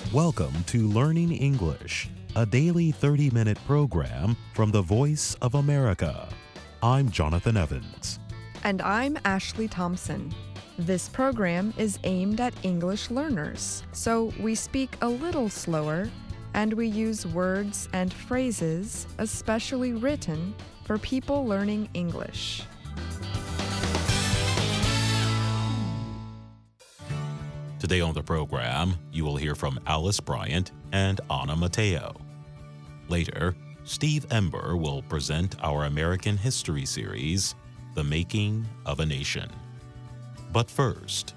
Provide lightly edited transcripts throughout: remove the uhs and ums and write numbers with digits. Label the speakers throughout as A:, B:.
A: Welcome to Learning English, a daily 30-minute program from the Voice of America. I'm Jonathan Evans.
B: And I'm Ashley Thompson. This program is aimed at English learners, so we speak a little slower and we use words and phrases especially written for people learning English.
A: Today on the program, you will hear from Alice Bryant and Anna Mateo. Later, Steve Ember will present our American history series, The Making of a Nation. But first,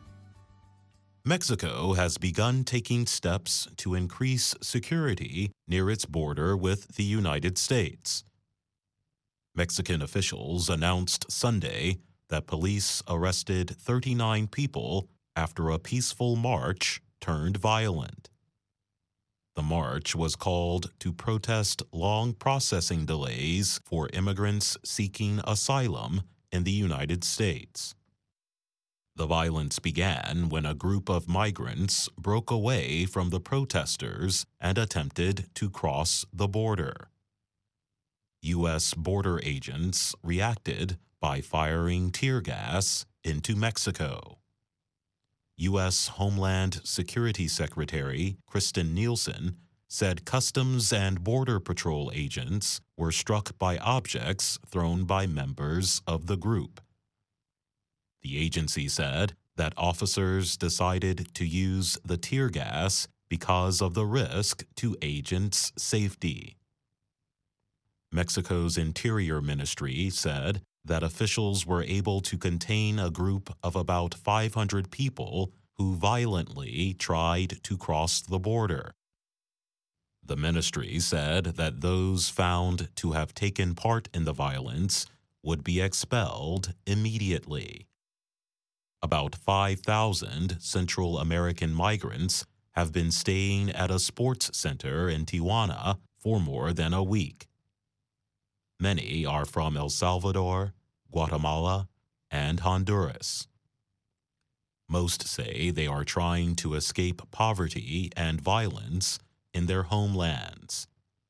A: Mexico has begun taking steps to increase security near its border with the United States. Mexican officials announced Sunday that police arrested 39 people after a peaceful march turned violent. The march was called to protest long processing delays for immigrants seeking asylum in the United States. The violence began when a group of migrants broke away from the protesters and attempted to cross the border. U.S. border agents reacted by firing tear gas into Mexico. U.S. Homeland Security Secretary Kristen Nielsen said Customs and Border Patrol agents were struck by objects thrown by members of the group. The agency said that officers decided to use the tear gas because of the risk to agents' safety. Mexico's Interior Ministry said that officials were able to contain a group of about 500 people who violently tried to cross the border. The ministry said that those found to have taken part in the violence would be expelled immediately. About 5,000 Central American migrants have been staying at a sports center in Tijuana for more than a week. Many are from El Salvador, Guatemala, and Honduras. Most say they are trying to escape poverty and violence in their homelands.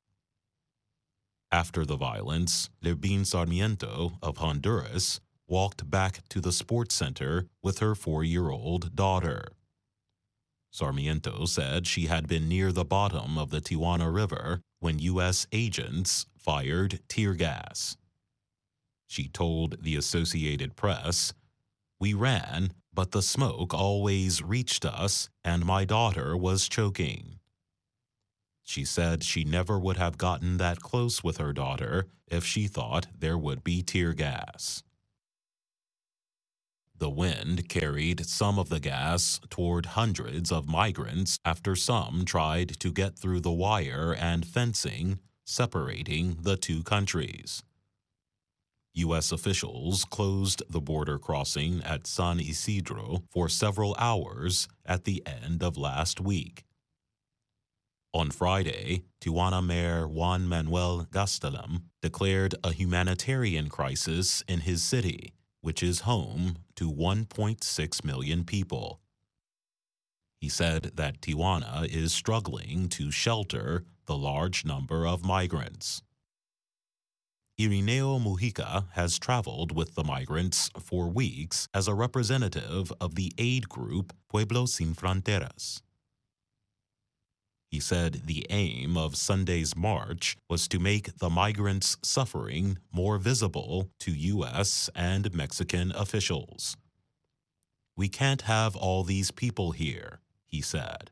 A: After the violence, Levin Sarmiento of Honduras walked back to the sports center with her 4-year-old daughter. Sarmiento said she had been near the bottom of the Tijuana River when U.S. agents fired tear gas. She told the Associated Press, "We ran, but the smoke always reached us and my daughter was choking." She said she never would have gotten that close with her daughter if she thought there would be tear gas. The wind carried some of the gas toward hundreds of migrants after some tried to get through the wire and fencing separating the two countries. U.S. officials closed the border crossing at San Isidro for several hours at the end of last week. On Friday, Tijuana Mayor Juan Manuel Gastelum declared a humanitarian crisis in his city, which is home to 1.6 million people. He said that Tijuana is struggling to shelter the large number of migrants. Irineo Mujica has traveled with the migrants for weeks as a representative of the aid group Pueblos Sin Fronteras. He said the aim of Sunday's march was to make the migrants' suffering more visible to U.S. and Mexican officials. "We can't have all these people here," he said.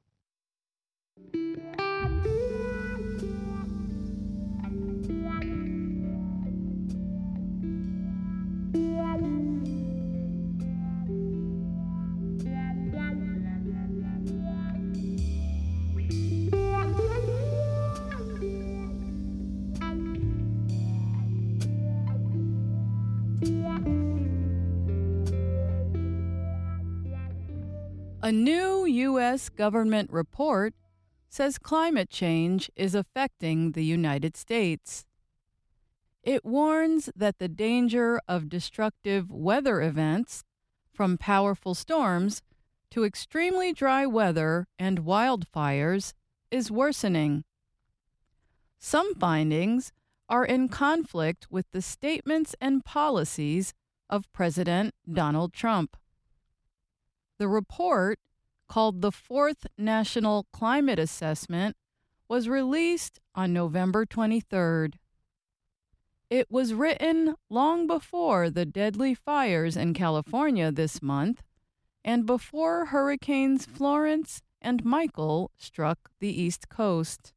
C: A new U.S. government report says climate change is affecting the United States. It warns that the danger of destructive weather events, from powerful storms to extremely dry weather and wildfires is worsening. Some findings are in conflict with the statements and policies of President Donald Trump. The report, called the Fourth National Climate Assessment, was released on November 23rd. It was written long before the deadly fires in California this month and before Hurricanes Florence and Michael struck the East Coast.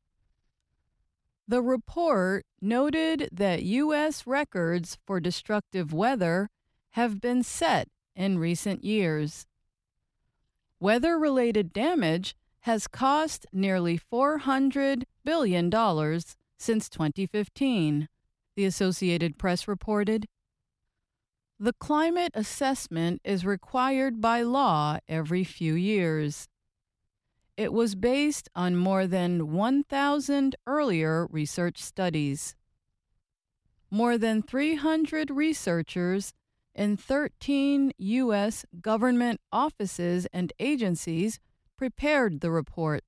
C: The report noted that U.S. records for destructive weather have been set in recent years. Weather-related damage has cost nearly $400 billion since 2015, the Associated Press reported. The climate assessment is required by law every few years. It was based on more than 1,000 earlier research studies. More than 300 researchers in 13 U.S. government offices and agencies prepared the report.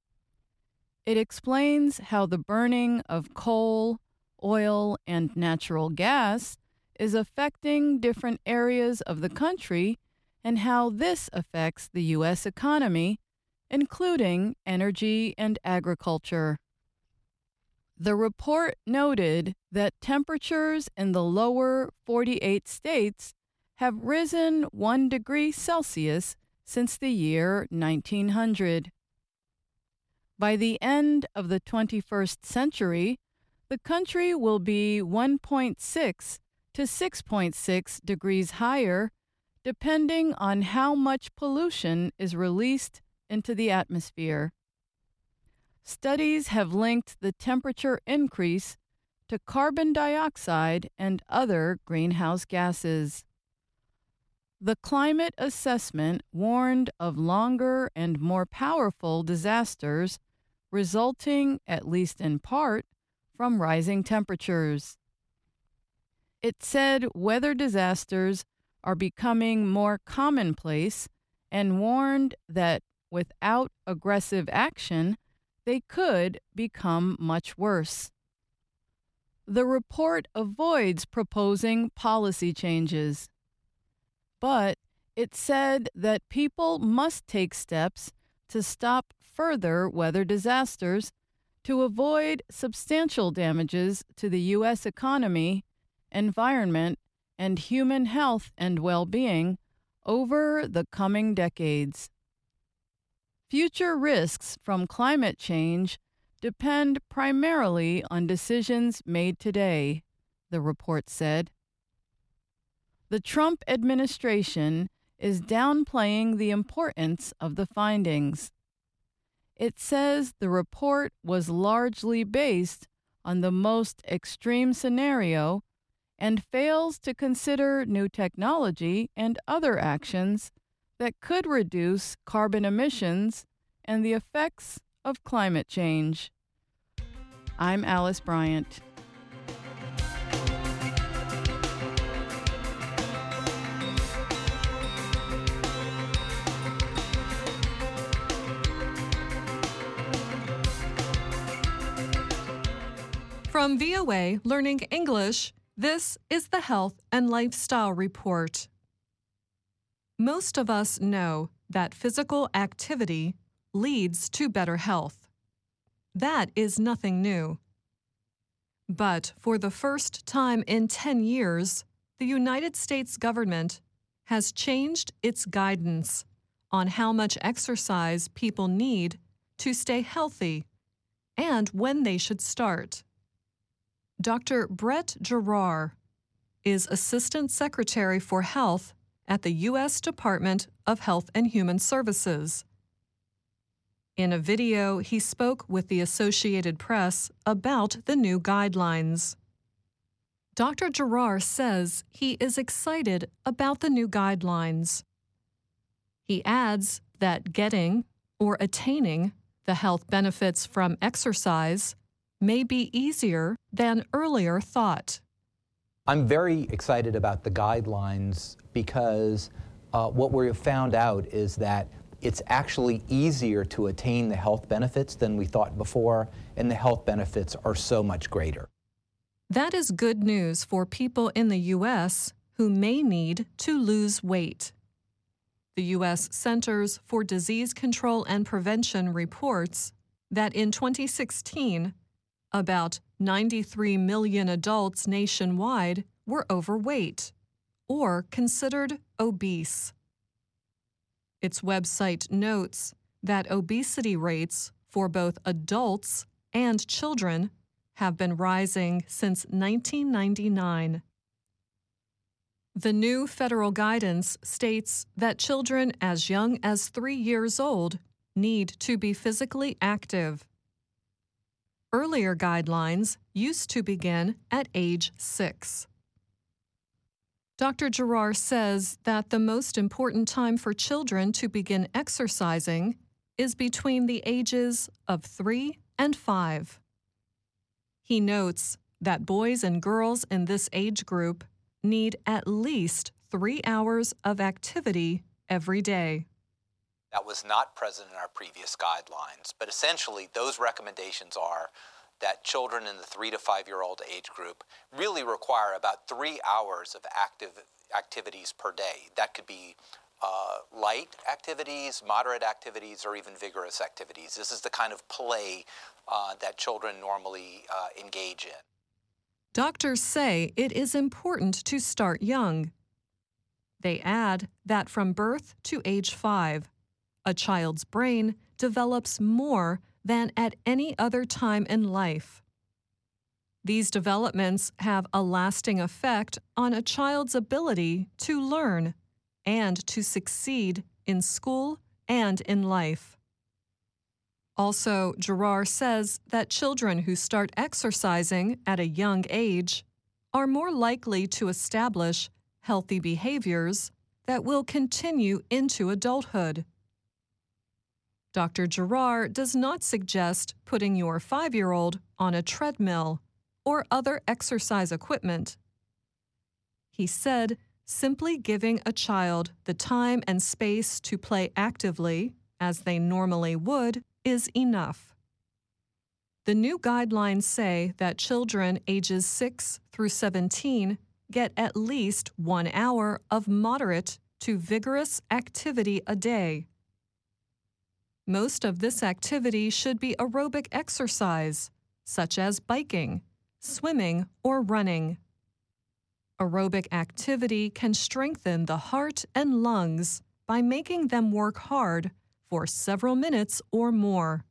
C: It explains how the burning of coal, oil, and natural gas is affecting different areas of the country and how this affects the U.S. economy, including energy and agriculture. The report noted that temperatures in the lower 48 states have risen 1 degree Celsius since the year 1900. By the end of the 21st century, the country will be 1.6 to 6.6 degrees higher, depending on how much pollution is released into the atmosphere. Studies have linked the temperature increase to carbon dioxide and other greenhouse gases. The climate assessment warned of longer and more powerful disasters resulting, at least in part, from rising temperatures. It said weather disasters are becoming more commonplace and warned that without aggressive action, they could become much worse. The report avoids proposing policy changes, but it said that people must take steps to stop further weather disasters to avoid substantial damages to the U.S. economy, environment, and human health and well-being over the coming decades. Future risks from climate change depend primarily on decisions made today, the report said. The Trump administration is downplaying the importance of the findings. It says the report was largely based on the most extreme scenario and fails to consider new technology and other actions that could reduce carbon emissions and the effects of climate change. I'm Alice Bryant.
B: From VOA Learning English, this is the Health and Lifestyle Report. Most of us know that physical activity leads to better health. That is nothing new. But for the first time in 10 years, the United States government has changed its guidance on how much exercise people need to stay healthy and when they should start. Dr. Brett Giroir is Assistant Secretary for Health at the U.S. Department of Health and Human Services. In a video, he spoke with the Associated Press about the new guidelines. Dr. Giroir says he is excited about the new guidelines. He adds that getting or attaining the health benefits from exercise may be easier than earlier thought.
D: I'm very excited about the guidelines because what we have found out is that it's actually easier to attain the health benefits than we thought before, and the health benefits are so much greater.
E: That is good news for people in the U.S. who may need to lose weight. The U.S. Centers for Disease Control and Prevention reports that in 2016, about 93 million adults nationwide were overweight or considered obese. Its website notes that obesity rates for both adults and children have been rising since 1999. The new federal guidance states that children as young as 3 years old need to be physically active. Earlier guidelines used to begin at age 6. Dr. Giroir says that the most important time for children to begin exercising is between the ages of 3 and 5. He notes that boys and girls in this age group need at least 3 hours of activity every day.
D: That was not present in our previous guidelines, but essentially those recommendations are that children in the 3 to 5-year-old age group really require about 3 hours of activities per day. That could be light activities, moderate activities, or even vigorous activities. This is the kind of play that children normally engage in.
E: Doctors say it is important to start young. They add that from birth to age 5, a child's brain develops more than at any other time in life. These developments have a lasting effect on a child's ability to learn and to succeed in school and in life. Also, Giroir says that children who start exercising at a young age are more likely to establish healthy behaviors that will continue into adulthood. Dr. Giroir does not suggest putting your 5-year-old on a treadmill or other exercise equipment. He said simply giving a child the time and space to play actively, as they normally would, is enough. The new guidelines say that children ages 6 through 17 get at least 1 hour of moderate to vigorous activity a day. Most of this activity should be aerobic exercise, such as biking, swimming, or running. Aerobic activity can strengthen the heart and lungs by making them work hard for several minutes or more.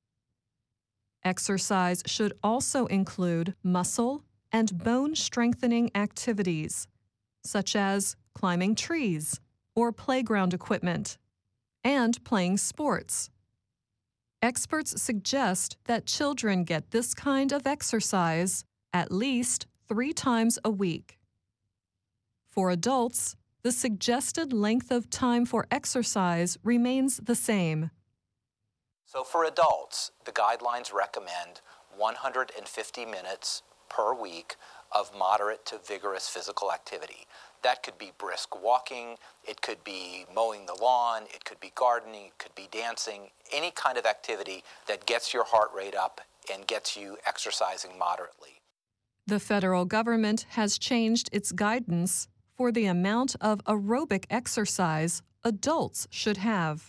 E: Exercise should also include muscle and bone-strengthening activities, such as climbing trees or playground equipment, and playing sports. Experts suggest that children get this kind of exercise at least 3 times a week. For adults, the suggested length of time for exercise remains the same.
D: So for adults, the guidelines recommend 150 minutes per week of moderate to vigorous physical activity. That could be brisk walking, it could be mowing the lawn, it could be gardening, it could be dancing, any kind of activity that gets your heart rate up and gets you exercising moderately.
E: The federal government has changed its guidance for the amount of aerobic exercise adults should have.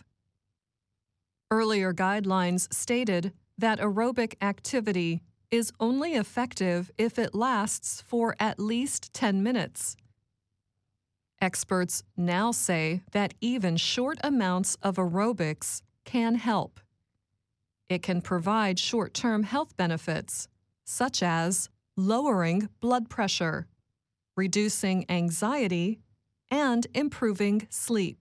E: Earlier guidelines stated that aerobic activity is only effective if it lasts for at least 10 minutes. Experts now say that even short amounts of aerobics can help. It can provide short-term health benefits, such as lowering blood pressure, reducing anxiety, and improving sleep.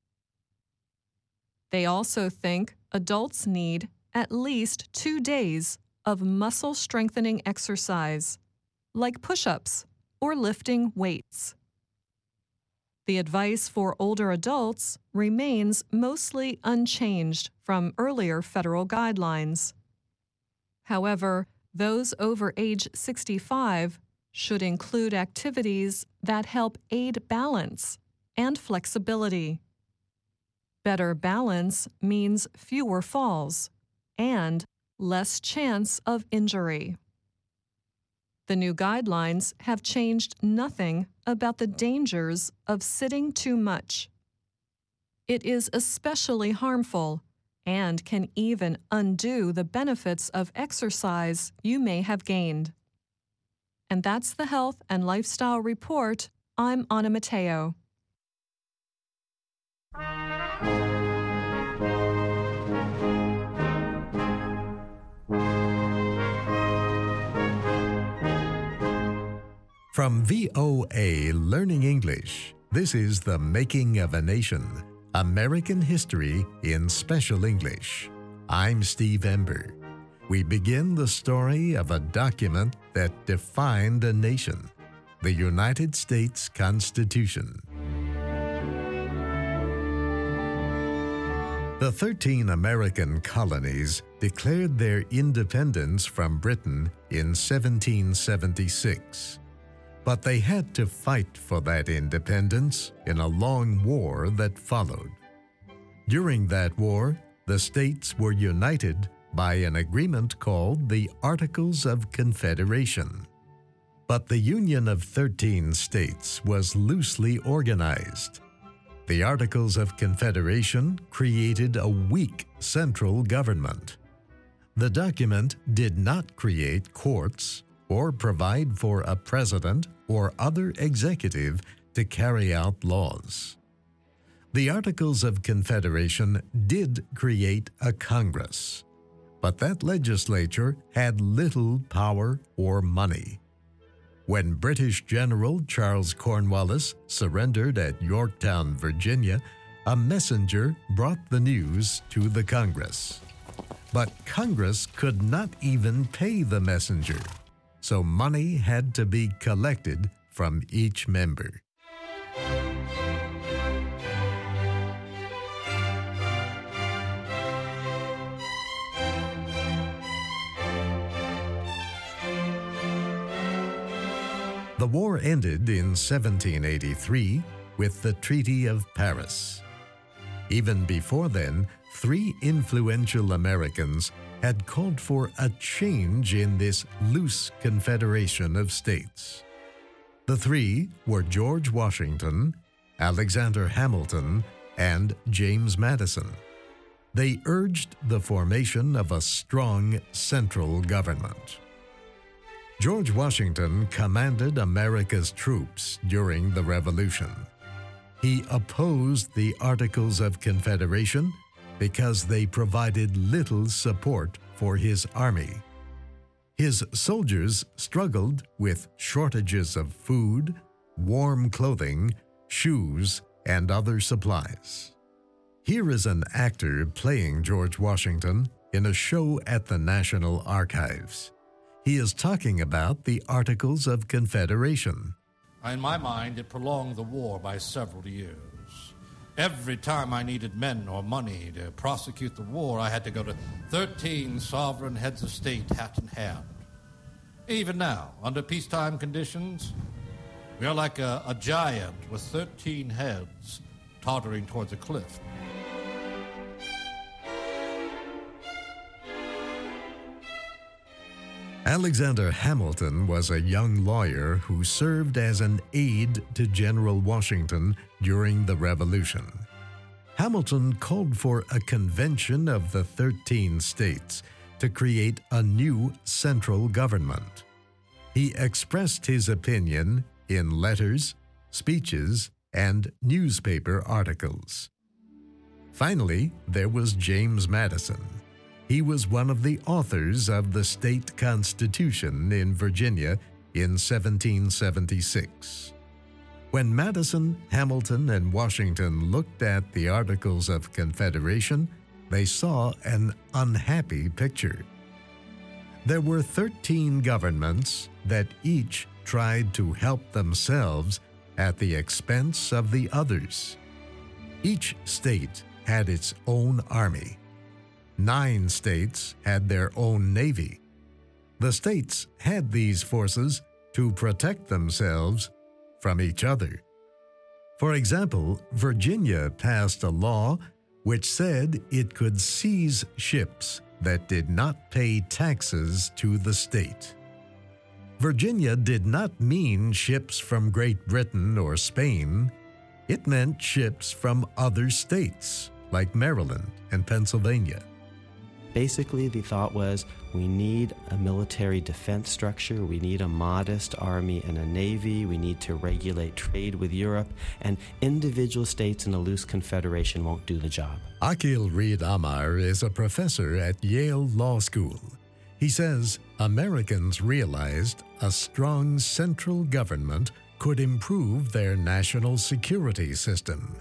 E: They also think adults need at least 2 days of muscle-strengthening exercise, like push-ups or lifting weights. The advice for older adults remains mostly unchanged from earlier federal guidelines. However, those over age 65 should include activities that help aid balance and flexibility. Better balance means fewer falls and less chance of injury. The new guidelines have changed nothing about the dangers of sitting too much. It is especially harmful and can even undo the benefits of exercise you may have gained. And that's the Health and Lifestyle Report. I'm Anna Matteo.
F: From VOA Learning English, this is The Making of a Nation, American History in Special English. I'm Steve Ember. We begin the story of a document that defined a nation, the United States Constitution. The 13 American colonies declared their independence from Britain in 1776. But they had to fight for that independence in a long war that followed. During that war, the states were united by an agreement called the Articles of Confederation. But the Union of 13 states was loosely organized. The Articles of Confederation created a weak central government. The document did not create courts or provide for a president or other executive to carry out laws. The Articles of Confederation did create a Congress, but that legislature had little power or money. When British General Charles Cornwallis surrendered at Yorktown, Virginia, a messenger brought the news to the Congress. But Congress could not even pay the messenger, so money had to be collected from each member. The war ended in 1783 with the Treaty of Paris. Even before then, 3 influential Americans had called for a change in this loose confederation of states. The 3 were George Washington, Alexander Hamilton, and James Madison. They urged the formation of a strong central government. George Washington commanded America's troops during the Revolution. He opposed the Articles of Confederation because they provided little support for his army. His soldiers struggled with shortages of food, warm clothing, shoes, and other supplies. Here is an actor playing George Washington in a show at the National Archives. He is talking about the Articles of Confederation.
G: In my mind, it prolonged the war by several years. Every time I needed men or money to prosecute the war, I had to go to 13 sovereign heads of state, hat in hand. Even now, under peacetime conditions, we are like a giant with 13 heads tottering towards a cliff.
F: Alexander Hamilton was a young lawyer who served as an aide to General Washington during the Revolution. Hamilton called for a convention of the 13 states to create a new central government. He expressed his opinion in letters, speeches, and newspaper articles. Finally, there was James Madison. He was one of the authors of the state constitution in Virginia in 1776. When Madison, Hamilton, and Washington looked at the Articles of Confederation, they saw an unhappy picture. There were 13 governments that each tried to help themselves at the expense of the others. Each state had its own army. 9 states had their own navy. The states had these forces to protect themselves from each other. For example, Virginia passed a law which said it could seize ships that did not pay taxes to the state. Virginia did not mean ships from Great Britain or Spain. It meant ships from other states, like Maryland and Pennsylvania.
H: Basically, the thought was, we need a military defense structure, we need a modest army and a navy, we need to regulate trade with Europe, and individual states in a loose confederation won't do the job.
F: Akil Reed Amar is a professor at Yale Law School. He says Americans realized a strong central government could improve their national security system.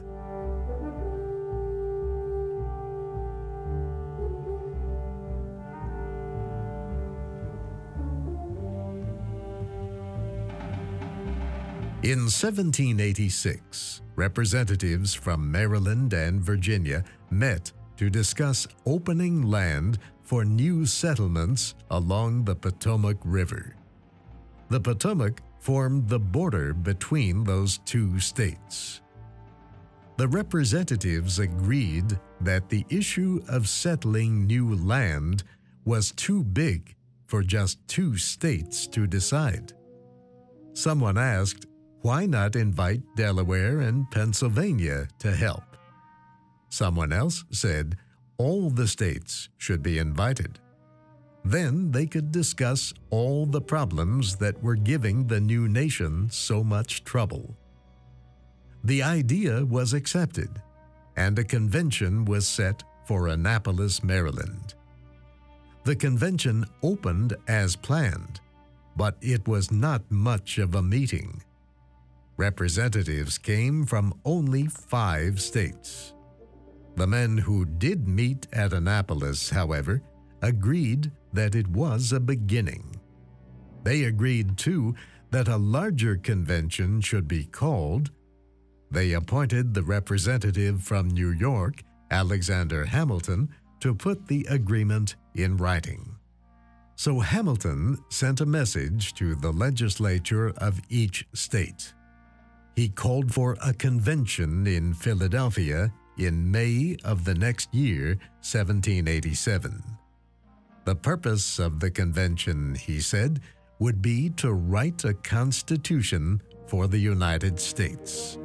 F: In 1786, representatives from Maryland and Virginia met to discuss opening land for new settlements along the Potomac River. The Potomac formed the border between those two states. The representatives agreed that the issue of settling new land was too big for just two states to decide. Someone asked, why not invite Delaware and Pennsylvania to help? Someone else said all the states should be invited. Then they could discuss all the problems that were giving the new nation so much trouble. The idea was accepted, and a convention was set for Annapolis, Maryland. The convention opened as planned, but it was not much of a meeting. Representatives came from only 5 states. The men who did meet at Annapolis, however, agreed that it was a beginning. They agreed, too, that a larger convention should be called. They appointed the representative from New York, Alexander Hamilton, to put the agreement in writing. So Hamilton sent a message to the legislature of each state. He called for a convention in Philadelphia in May of the next year, 1787. The purpose of the convention, he said, would be to write a constitution for the United States.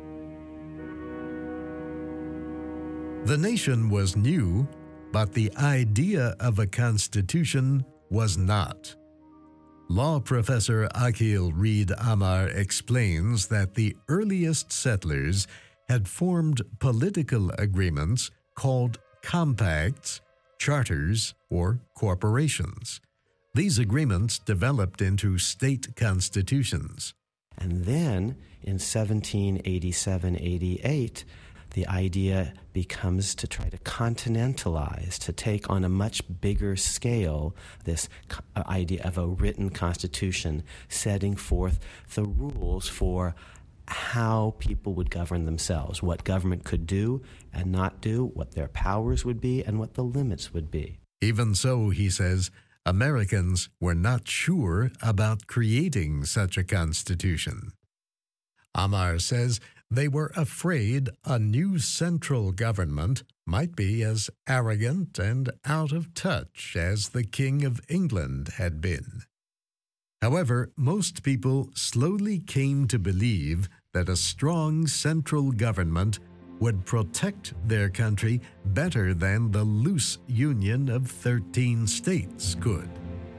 F: The nation was new, but the idea of a constitution was not. Law professor Akil Reed Amar explains that the earliest settlers had formed political agreements called compacts, charters, or corporations. These agreements developed into state constitutions.
H: And then in 1787-88, the idea becomes to try to continentalize, to take on a much bigger scale this idea of a written constitution, setting forth the rules for how people would govern themselves, what government could do and not do, what their powers would be, and what the limits would be.
F: Even so, he says, Americans were not sure about creating such a constitution. Amar says they were afraid a new central government might be as arrogant and out of touch as the King of England had been. However, most people slowly came to believe that a strong central government would protect their country better than the loose union of 13 states could.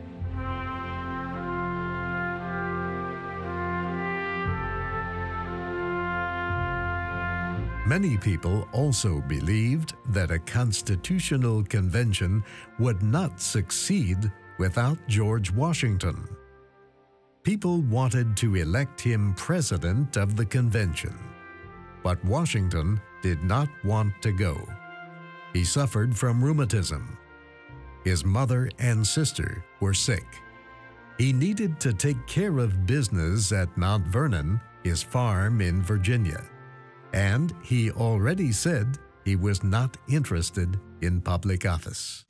F: Many people also believed that a constitutional convention would not succeed without George Washington. People wanted to elect him president of the convention, but Washington did not want to go. He suffered from rheumatism. His mother and sister were sick. He needed to take care of business at Mount Vernon, his farm in Virginia. And he already said he was not interested in public office.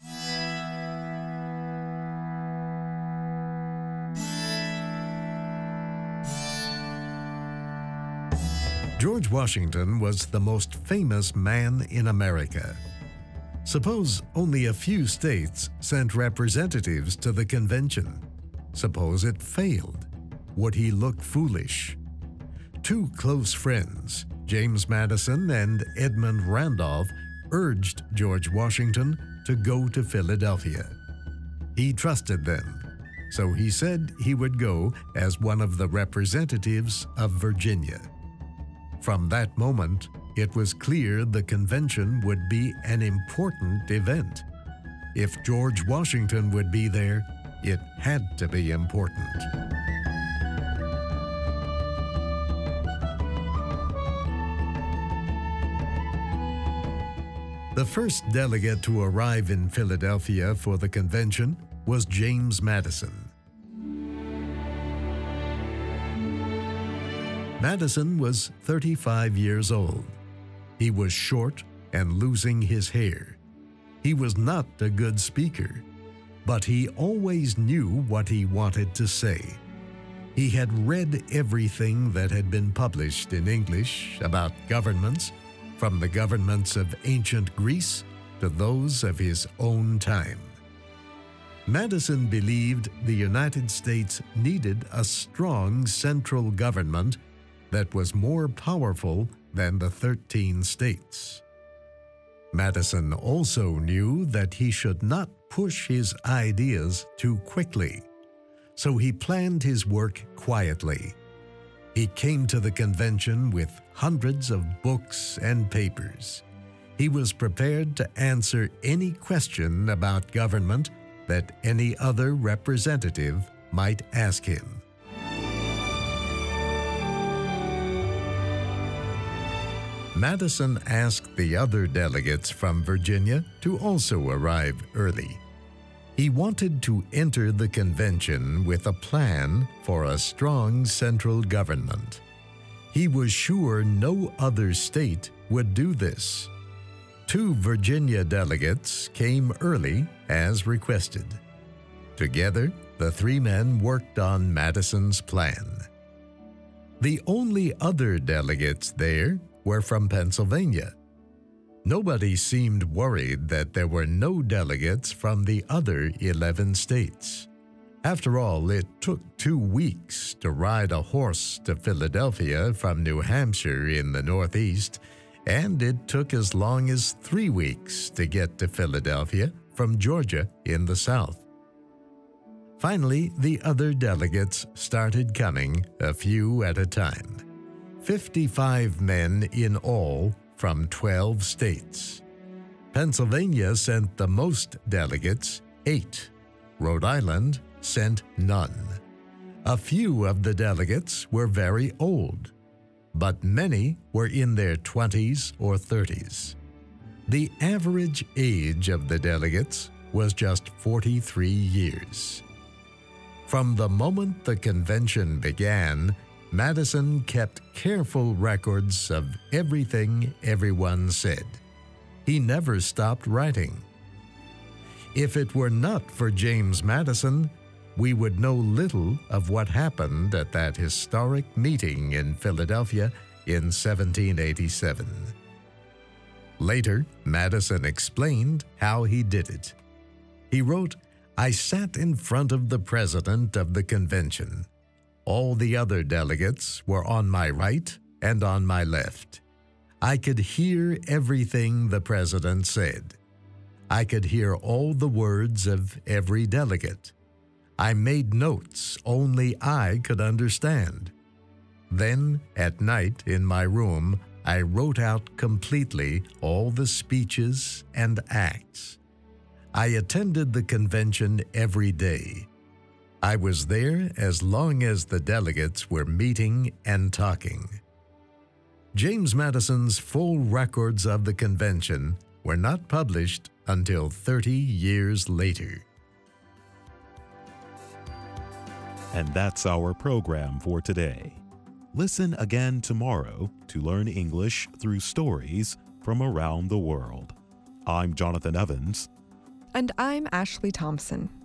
F: George Washington was the most famous man in America. Suppose only a few states sent representatives to the convention. Suppose it failed. Would he look foolish? Two close friends, James Madison and Edmund Randolph, urged George Washington to go to Philadelphia. He trusted them, so he said he would go as one of the representatives of Virginia. From that moment, it was clear the convention would be an important event. If George Washington would be there, it had to be important. The first delegate to arrive in Philadelphia for the convention was James Madison. Madison was 35 years old. He was short and losing his hair. He was not a good speaker, but he always knew what he wanted to say. He had read everything that had been published in English about governments, from the governments of ancient Greece to those of his own time. Madison believed the United States needed a strong central government that was more powerful than the 13 states. Madison also knew that he should not push his ideas too quickly, so he planned his work quietly. He came to the convention with hundreds of books and papers. He was prepared to answer any question about government that any other representative might ask him. Madison asked the other delegates from Virginia to also arrive early. He wanted to enter the convention with a plan for a strong central government. He was sure no other state would do this. 2 Virginia delegates came early as requested. Together, the 3 men worked on Madison's plan. The only other delegates there were from Pennsylvania. Nobody seemed worried that there were no delegates from the other 11 states. After all, it took 2 weeks to ride a horse to Philadelphia from New Hampshire in the Northeast, and it took as long as 3 weeks to get to Philadelphia from Georgia in the South. Finally, the other delegates started coming, a few at a time. 55 men in all from 12 states. Pennsylvania sent the most delegates, 8. Rhode Island sent none. A few of the delegates were very old, but many were in their 20s or 30s. The average age of the delegates was just 43 years. From the moment the convention began, Madison kept careful records of everything everyone said. He never stopped writing. If it were not for James Madison, we would know little of what happened at that historic meeting in Philadelphia in 1787. Later, Madison explained how he did it. He wrote, "I sat in front of the president of the convention. All the other delegates were on my right and on my left. I could hear everything the president said. I could hear all the words of every delegate. I made notes only I could understand. Then, at night in my room, I wrote out completely all the speeches and acts. I attended the convention every day. I was there as long as the delegates were meeting and talking." James Madison's full records of the convention were not published until 30 years later.
A: And that's our program for today. Listen again tomorrow to learn English through stories from around the world. I'm Jonathan Evans.
B: And I'm Ashley Thompson.